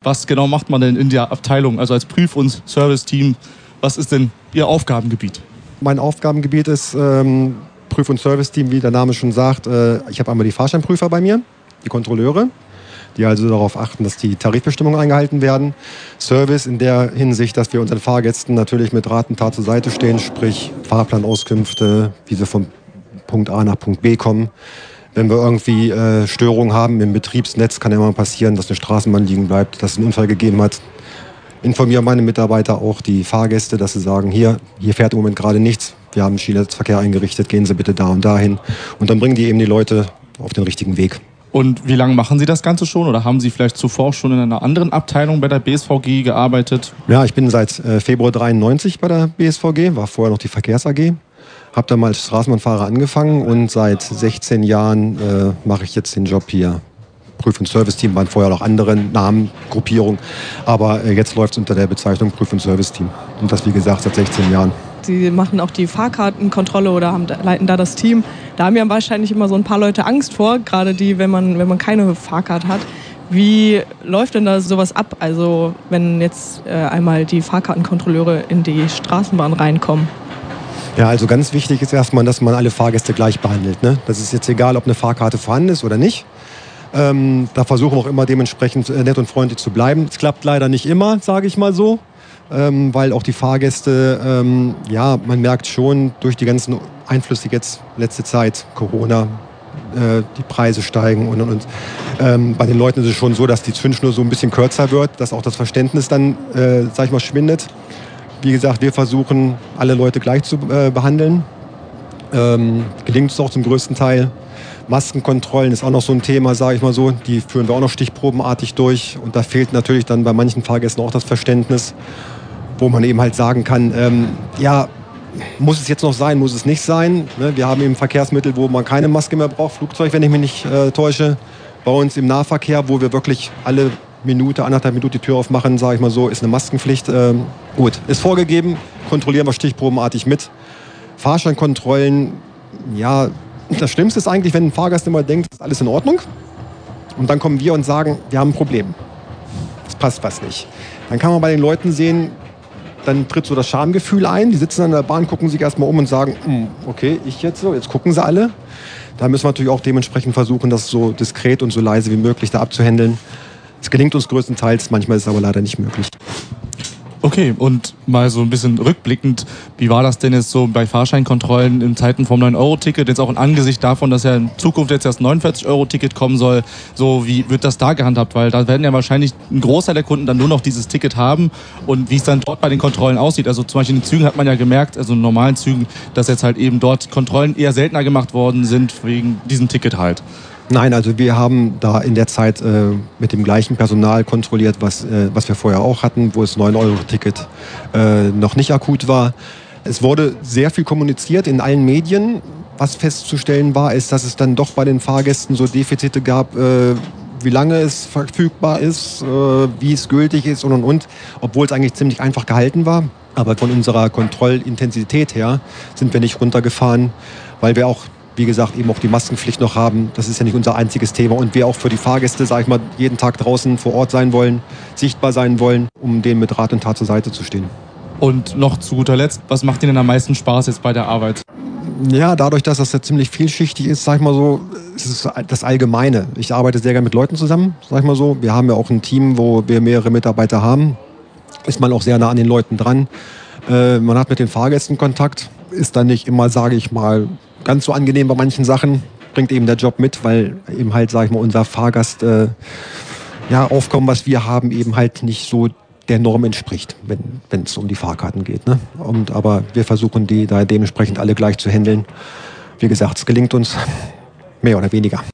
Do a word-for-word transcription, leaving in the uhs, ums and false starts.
Was genau macht man denn in der Abteilung, also als Prüf- und Serviceteam? Was ist denn Ihr Aufgabengebiet? Mein Aufgabengebiet ist ähm, Prüf- und Serviceteam, wie der Name schon sagt. Äh, ich habe einmal die Fahrscheinprüfer bei mir, die Kontrolleure, die also darauf achten, dass die Tarifbestimmungen eingehalten werden. Service in der Hinsicht, dass wir unseren Fahrgästen natürlich mit Rat und Tat zur Seite stehen, sprich Fahrplanauskünfte, wie sie von Punkt A nach Punkt B kommen. Wenn wir irgendwie äh, Störungen haben im Betriebsnetz, kann ja immer passieren, dass eine Straßenbahn liegen bleibt, dass es einen Unfall gegeben hat. Informiere meine Mitarbeiter auch, die Fahrgäste, dass sie sagen, hier, hier fährt im Moment gerade nichts. Wir haben Schienennetzverkehr eingerichtet, gehen Sie bitte da und dahin. Und dann bringen die eben die Leute auf den richtigen Weg. Und wie lange machen Sie das Ganze schon? Oder haben Sie vielleicht zuvor schon in einer anderen Abteilung bei der B S V G gearbeitet? Ja, ich bin seit äh, Februar dreiundneunzig bei der B S V G, war vorher noch die Verkehrs A G. Habe da mal als Straßenbahnfahrer angefangen und seit sechzehn Jahren äh, mache ich jetzt den Job hier. Prüf- und Serviceteam waren vorher noch andere Namen, Gruppierungen, aber äh, jetzt läuft es unter der Bezeichnung Prüf- und Serviceteam. Und das, wie gesagt, seit sechzehn Jahren. Sie machen auch die Fahrkartenkontrolle oder haben, leiten da das Team. Da haben ja wahrscheinlich immer so ein paar Leute Angst vor, gerade die, wenn man, wenn man keine Fahrkarte hat. Wie läuft denn da sowas ab? Also wenn jetzt äh, einmal die Fahrkartenkontrolleure in die Straßenbahn reinkommen? Ja, also ganz wichtig ist erstmal, dass man alle Fahrgäste gleich behandelt. Ne? Das ist jetzt egal, ob eine Fahrkarte vorhanden ist oder nicht. Ähm, da versuchen wir auch immer dementsprechend äh, nett und freundlich zu bleiben. Es klappt leider nicht immer, sage ich mal so. Ähm, weil auch die Fahrgäste, ähm, ja, man merkt schon durch die ganzen Einflüsse jetzt, letzte Zeit, Corona, äh, die Preise steigen und, und, und. Ähm, bei den Leuten ist es schon so, dass die Zündschnur so ein bisschen kürzer wird, dass auch das Verständnis dann, äh, sag ich mal, schwindet. Wie gesagt, wir versuchen, alle Leute gleich zu äh, behandeln. Ähm, gelingt es auch zum größten Teil. Maskenkontrollen ist auch noch so ein Thema, sage ich mal so. Die führen wir auch noch stichprobenartig durch. Und da fehlt natürlich dann bei manchen Fahrgästen auch das Verständnis, wo man eben halt sagen kann, ähm, ja, muss es jetzt noch sein, muss es nicht sein. Ne? Wir haben eben Verkehrsmittel, wo man keine Maske mehr braucht. Flugzeug, wenn ich mich nicht äh, täusche. Bei uns im Nahverkehr, wo wir wirklich alle Minute, anderthalb Minuten die Tür aufmachen, sage ich mal so, ist eine Maskenpflicht. Ähm, gut, ist vorgegeben, kontrollieren wir stichprobenartig mit. Fahrscheinkontrollen, ja, das Schlimmste ist eigentlich, wenn ein Fahrgast immer denkt, ist alles in Ordnung. Und dann kommen wir und sagen, wir haben ein Problem. Das passt was nicht. Dann kann man bei den Leuten sehen, dann tritt so das Schamgefühl ein. Die sitzen an der Bahn, gucken sich erstmal um und sagen, okay, ich jetzt so, jetzt gucken sie alle. Da müssen wir natürlich auch dementsprechend versuchen, das so diskret und so leise wie möglich da abzuhändeln. Es gelingt uns größtenteils, manchmal ist es aber leider nicht möglich. Okay, und mal so ein bisschen rückblickend, wie war das denn jetzt so bei Fahrscheinkontrollen in Zeiten vom neun Euro Ticket, jetzt auch in Angesicht davon, dass ja in Zukunft jetzt das neunundvierzig Euro Ticket kommen soll, so wie wird das da gehandhabt? Weil da werden ja wahrscheinlich ein Großteil der Kunden dann nur noch dieses Ticket haben und wie es dann dort bei den Kontrollen aussieht. Also zum Beispiel in den Zügen hat man ja gemerkt, also in normalen Zügen, dass jetzt halt eben dort Kontrollen eher seltener gemacht worden sind wegen diesem Ticket halt. Nein, also wir haben da in der Zeit äh, mit dem gleichen Personal kontrolliert, was, äh, was wir vorher auch hatten, wo das neun Euro Ticket äh, noch nicht akut war. Es wurde sehr viel kommuniziert in allen Medien. Was festzustellen war, ist, dass es dann doch bei den Fahrgästen so Defizite gab, äh, wie lange es verfügbar ist, äh, wie es gültig ist und und und, obwohl es eigentlich ziemlich einfach gehalten war. Aber von unserer Kontrollintensität her sind wir nicht runtergefahren, weil wir auch, wie gesagt, eben auch die Maskenpflicht noch haben. Das ist ja nicht unser einziges Thema. Und wir auch für die Fahrgäste, sag ich mal, jeden Tag draußen vor Ort sein wollen, sichtbar sein wollen, um denen mit Rat und Tat zur Seite zu stehen. Und noch zu guter Letzt, was macht Ihnen am meisten Spaß jetzt bei der Arbeit? Ja, dadurch, dass das ja ziemlich vielschichtig ist, sag ich mal so, ist es das Allgemeine. Ich arbeite sehr gerne mit Leuten zusammen, sag ich mal so. Wir haben ja auch ein Team, wo wir mehrere Mitarbeiter haben. Ist man auch sehr nah an den Leuten dran. Äh, man hat mit den Fahrgästen Kontakt. Ist dann nicht immer, sage ich mal, ganz so angenehm bei manchen Sachen, bringt eben der Job mit, weil eben halt, sag ich mal, unser Fahrgast äh, ja, Aufkommen, was wir haben, eben halt nicht so der Norm entspricht, wenn es um die Fahrkarten geht. Ne? Und, aber wir versuchen, die da dementsprechend alle gleich zu handeln. Wie gesagt, es gelingt uns mehr oder weniger.